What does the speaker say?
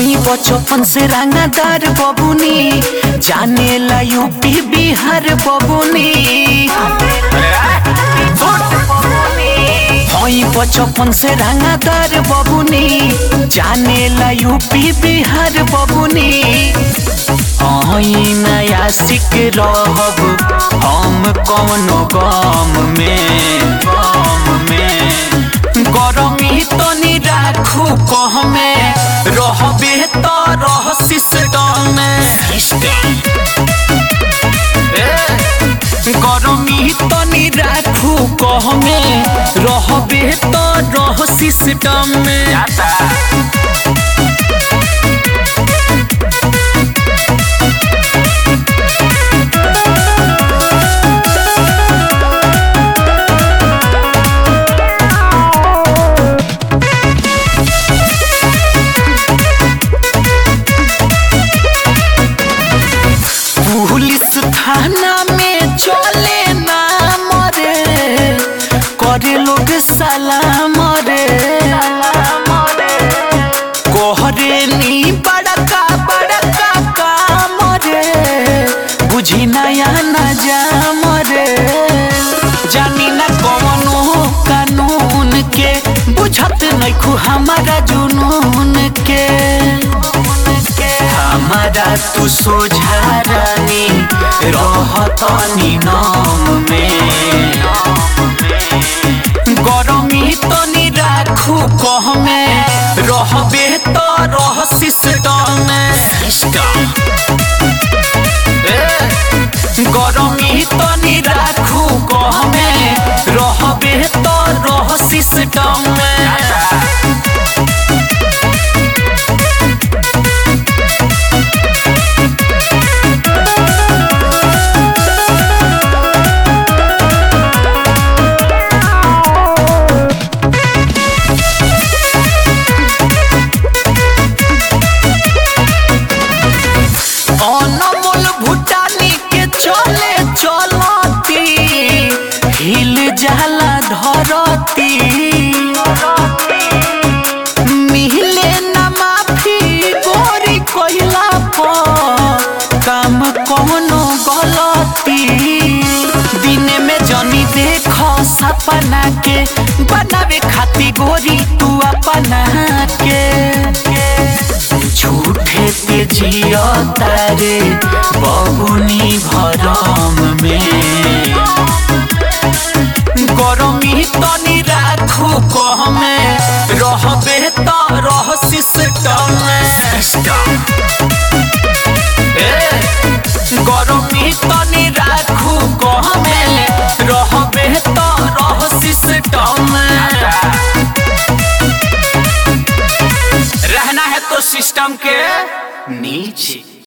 होई बचपन से रंगदार बबुनी, जाने ला यूपी बिहार बबुनी। होई बचपन से रंगदार बबुनी, जाने ला यूपी बिहार बबुनी। नया सिक रहब हम कौनो गम में गरमी तनी राखू कहमे रहबे तो रह सिस्टम में। गरमी तनी राखू कहमे रहबे तो रह सिस्टम में। पुलिस थाना में चले ना मरे, करे लोग सलाम रे। कोहरे नी बड़का बड़का काम रे, बुझी नया न जाम रे। जानी ना कौनो कानून के, बुझत नइखू हमारा जुनून के। हमारा तू सोझा रानी रहतनी नाम में। गरमी तनी राखू कहमे रहबे तो रह सिस्टम में। गरमी तनी राखू कहमे रहबे तो रह सिस्टम में। अनमोल भूटानी के चले चलती, हिल जाला धरती। मिले न माफी गोरी कोइला पर काम कौनो गलती। दिन में जनी देख सपना के, बनावे खाती गोरी तू अपना के। झूठे ते जिया तारे बबुनी भरम में। गरमी तनी राखू कहमे